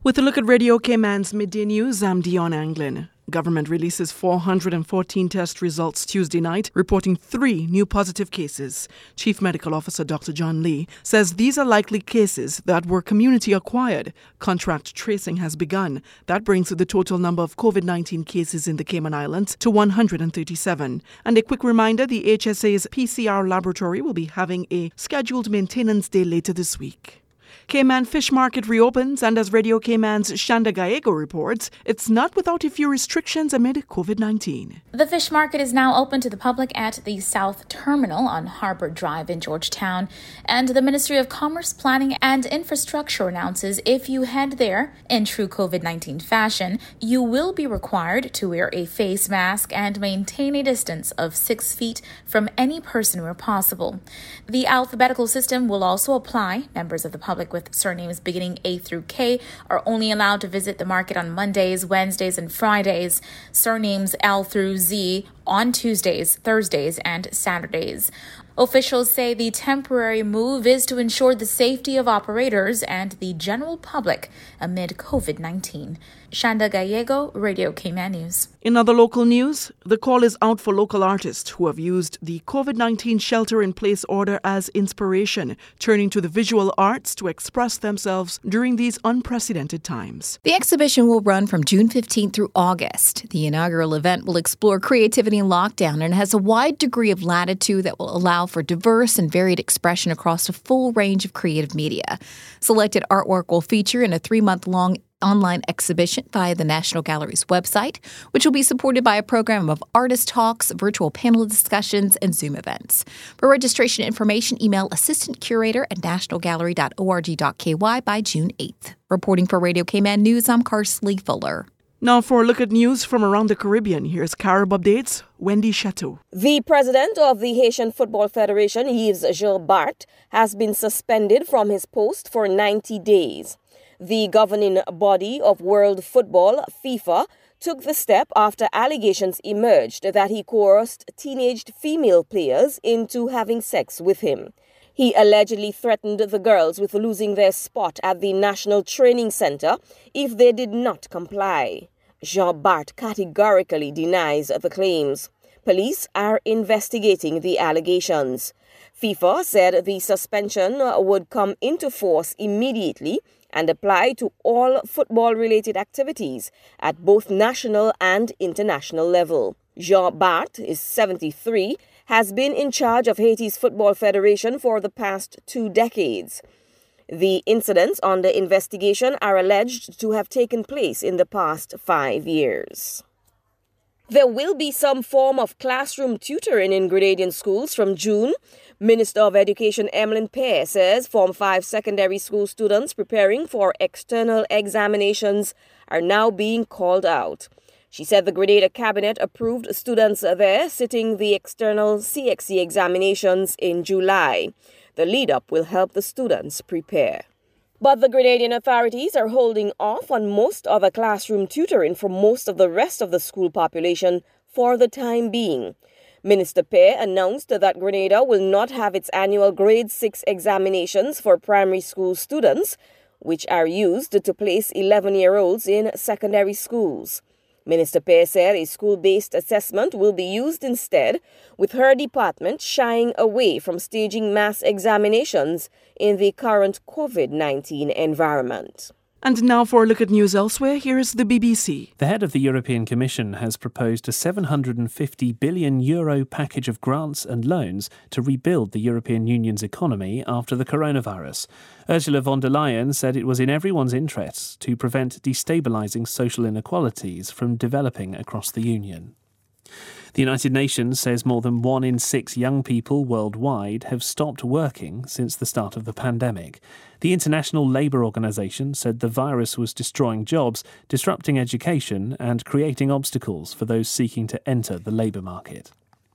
With a look at Radio Cayman's Midday News, I'm Dion Anglin. Government releases 414 test results Tuesday night, reporting 3 new positive cases. Chief Medical Officer Dr. John Lee says these are likely cases that were community acquired. Contract tracing has begun. That brings the total number of COVID-19 cases in the Cayman Islands to 137. And a quick reminder, the HSA's PCR laboratory will be having a scheduled maintenance day later this week. Cayman Fish Market reopens, and as Radio Cayman's Shanda Gallego reports, it's not without a few restrictions amid COVID-19. The fish market is now open to the public at the South Terminal on Harbor Drive in Georgetown, and the Ministry of Commerce, Planning and Infrastructure announces if you head there in true COVID-19 fashion, you will be required to wear a face mask and maintain a distance of 6 feet from any person where possible. The alphabetical system will also apply. Members of the public with surnames beginning A through K are only allowed to visit the market on Mondays, Wednesdays, and Fridays. Surnames L through Z on Tuesdays, Thursdays, and Saturdays. Officials say the temporary move is to ensure the safety of operators and the general public amid COVID-19. Shanda Gallego, Radio Cayman News. In other local news, the call is out for local artists who have used the COVID-19 shelter-in-place order as inspiration, turning to the visual arts to express themselves during these unprecedented times. The exhibition will run from June 15th through August. The inaugural event will explore creativity in lockdown and has a wide degree of latitude that will allow for diverse and varied expression across a full range of creative media. Selected artwork will feature in a 3-month-long online exhibition via the National Gallery's website, which will be supported by a program of artist talks, virtual panel discussions, and Zoom events. For registration information, email assistant curator at nationalgallery.org.ky by June 8th. Reporting for Radio Cayman News, I'm Carsley Fuller. Now for a look at news from around the Caribbean, here's Carib Updates, Wendy Chateau. The president of the Haitian Football Federation, Yves Gilbert, has been suspended from his post for 90 days. The governing body of world football, FIFA, took the step after allegations emerged that he coerced teenage female players into having sex with him. He allegedly threatened the girls with losing their spot at the National Training Center if they did not comply. Jean-Bart categorically denies the claims. Police are investigating the allegations. FIFA said the suspension would come into force immediately and apply to all football-related activities at both national and international level. Jean-Bart is 73, has been in charge of Haiti's Football Federation for the past 2 decades. The incidents under investigation are alleged to have taken place in the past 5 years. There will be some form of classroom tutoring in Grenadian schools from June. Minister of Education Emmeline Pear says Form 5 secondary school students preparing for external examinations are now being called out. She said the Grenada Cabinet approved students there sitting the external CXC examinations in July. The lead-up will help the students prepare. But the Grenadian authorities are holding off on most other classroom tutoring for most of the rest of the school population for the time being. Minister Pear announced that Grenada will not have its annual Grade 6 examinations for primary school students, which are used to place 11-year-olds in secondary schools. Minister Pear said a school-based assessment will be used instead, with her department shying away from staging mass examinations in the current COVID-19 environment. And now for a look at news elsewhere, here's the BBC. The head of the European Commission has proposed a €750 billion package of grants and loans to rebuild the European Union's economy after the coronavirus. Ursula von der Leyen said it was in everyone's interests to prevent destabilising social inequalities from developing across the Union. The United Nations says more than 1 in 6 young people worldwide have stopped working since the start of the pandemic. The International Labour Organization said the virus was destroying jobs, disrupting education and creating obstacles for those seeking to enter the labour market.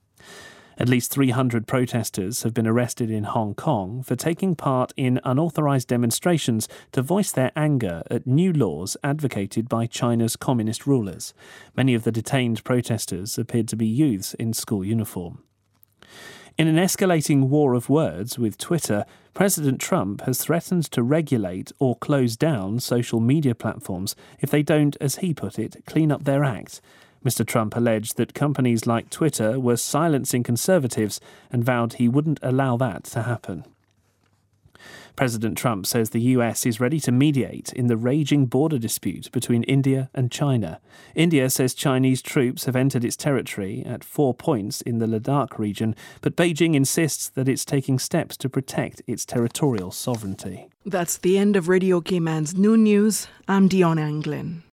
At least 300 protesters have been arrested in Hong Kong for taking part in unauthorised demonstrations to voice their anger at new laws advocated by China's communist rulers. Many of the detained protesters appeared to be youths in school uniform. In an escalating war of words with Twitter, President Trump has threatened to regulate or close down social media platforms if they don't, as he put it, clean up their act. Mr. Trump alleged that companies like Twitter were silencing conservatives and vowed he wouldn't allow that to happen. President Trump says the US is ready to mediate in the raging border dispute between India and China. India says Chinese troops have entered its territory at 4 points in the Ladakh region, but Beijing insists that it's taking steps to protect its territorial sovereignty. That's the end of Radio Cayman's Noon News. I'm Dion Anglin.